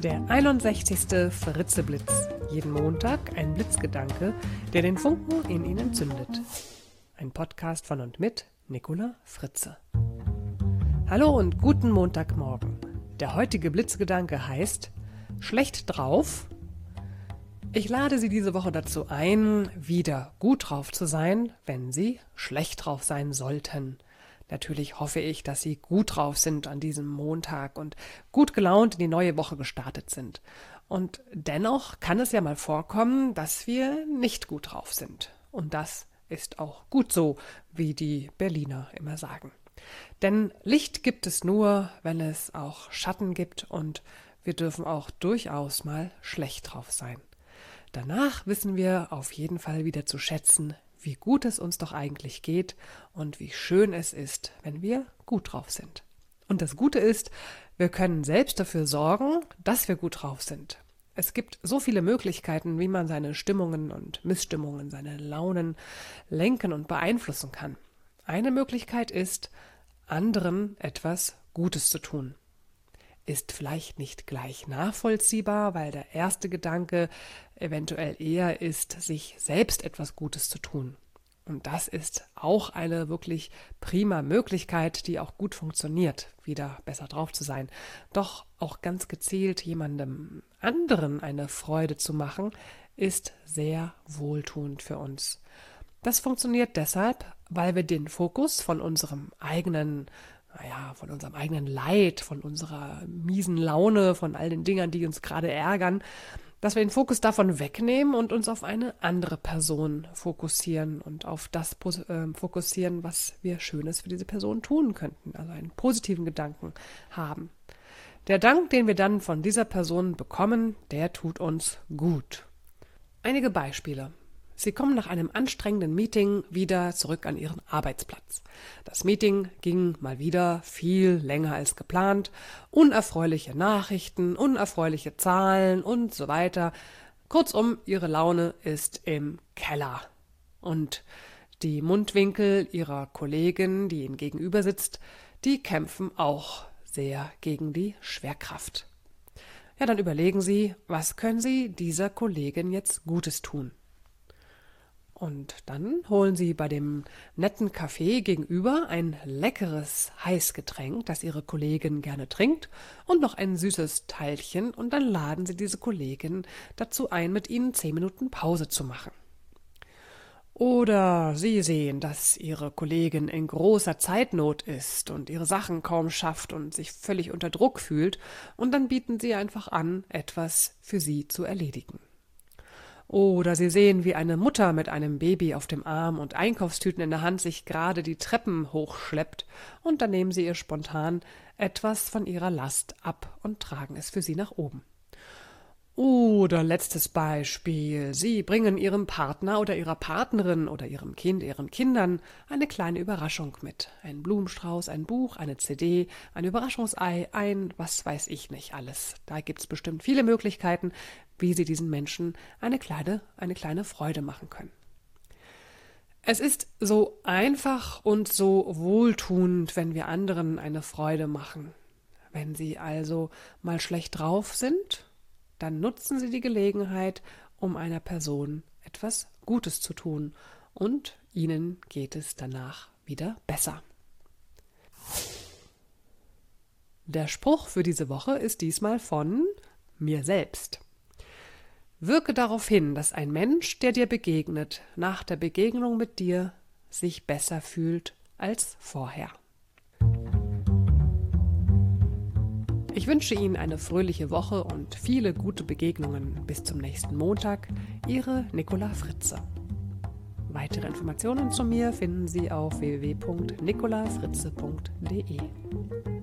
Der 61. Fritzeblitz. Jeden Montag ein Blitzgedanke, der den Funken in Ihnen zündet. Ein Podcast von und mit Nicola Fritze. Hallo und guten Montagmorgen. Der heutige Blitzgedanke heißt Schlecht drauf. Ich lade Sie diese Woche dazu ein, wieder gut drauf zu sein, wenn Sie schlecht drauf sein sollten. Natürlich hoffe ich, dass Sie gut drauf sind an diesem Montag und gut gelaunt in die neue Woche gestartet sind. Und dennoch kann es ja mal vorkommen, dass wir nicht gut drauf sind. Und das ist auch gut so, wie die Berliner immer sagen. Denn Licht gibt es nur, wenn es auch Schatten gibt, und wir dürfen auch durchaus mal schlecht drauf sein. Danach wissen wir auf jeden Fall wieder zu schätzen, wie gut es uns doch eigentlich geht und wie schön es ist, wenn wir gut drauf sind. Und das Gute ist, wir können selbst dafür sorgen, dass wir gut drauf sind. Es gibt so viele Möglichkeiten, wie man seine Stimmungen und Missstimmungen, seine Launen lenken und beeinflussen kann. Eine Möglichkeit ist, anderen etwas Gutes zu tun. Ist vielleicht nicht gleich nachvollziehbar, weil der erste Gedanke eventuell eher ist, sich selbst etwas Gutes zu tun. Und das ist auch eine wirklich prima Möglichkeit, die auch gut funktioniert, wieder besser drauf zu sein. Doch auch ganz gezielt jemandem anderen eine Freude zu machen, ist sehr wohltuend für uns. Das funktioniert deshalb, weil wir den Fokus von unserem eigenen Leid, von unserer miesen Laune, von all den Dingern, die uns gerade ärgern, dass wir den Fokus davon wegnehmen und uns auf eine andere Person fokussieren und auf das fokussieren, was wir Schönes für diese Person tun könnten, also einen positiven Gedanken haben. Der Dank, den wir dann von dieser Person bekommen, der tut uns gut. Einige Beispiele. Sie kommen nach einem anstrengenden Meeting wieder zurück an Ihren Arbeitsplatz. Das Meeting ging mal wieder viel länger als geplant. Unerfreuliche Nachrichten, unerfreuliche Zahlen und so weiter. Kurzum, Ihre Laune ist im Keller. Und die Mundwinkel Ihrer Kollegin, die Ihnen gegenüber sitzt, die kämpfen auch sehr gegen die Schwerkraft. Ja, dann überlegen Sie, was können Sie dieser Kollegin jetzt Gutes tun? Und dann holen Sie bei dem netten Café gegenüber ein leckeres Heißgetränk, das Ihre Kollegin gerne trinkt, und noch ein süßes Teilchen, und dann laden Sie diese Kollegin dazu ein, mit Ihnen 10 Minuten Pause zu machen. Oder Sie sehen, dass Ihre Kollegin in großer Zeitnot ist und ihre Sachen kaum schafft und sich völlig unter Druck fühlt, und dann bieten Sie einfach an, etwas für sie zu erledigen. Oder Sie sehen, wie eine Mutter mit einem Baby auf dem Arm und Einkaufstüten in der Hand sich gerade die Treppen hochschleppt, und dann nehmen Sie ihr spontan etwas von ihrer Last ab und tragen es für sie nach oben. Oder letztes Beispiel, Sie bringen Ihrem Partner oder Ihrer Partnerin oder Ihrem Kind, Ihren Kindern eine kleine Überraschung mit. Ein Blumenstrauß, ein Buch, eine CD, ein Überraschungsei, was weiß ich nicht alles. Da gibt's bestimmt viele Möglichkeiten, wie Sie diesen Menschen eine kleine Freude machen können. Es ist so einfach und so wohltuend, wenn wir anderen eine Freude machen. Wenn Sie also mal schlecht drauf sind, dann nutzen Sie die Gelegenheit, um einer Person etwas Gutes zu tun, und Ihnen geht es danach wieder besser. Der Spruch für diese Woche ist diesmal von mir selbst. Wirke darauf hin, dass ein Mensch, der dir begegnet, nach der Begegnung mit dir sich besser fühlt als vorher. Ich wünsche Ihnen eine fröhliche Woche und viele gute Begegnungen. Bis zum nächsten Montag. Ihre Nicola Fritze. Weitere Informationen zu mir finden Sie auf www.nicolafritze.de.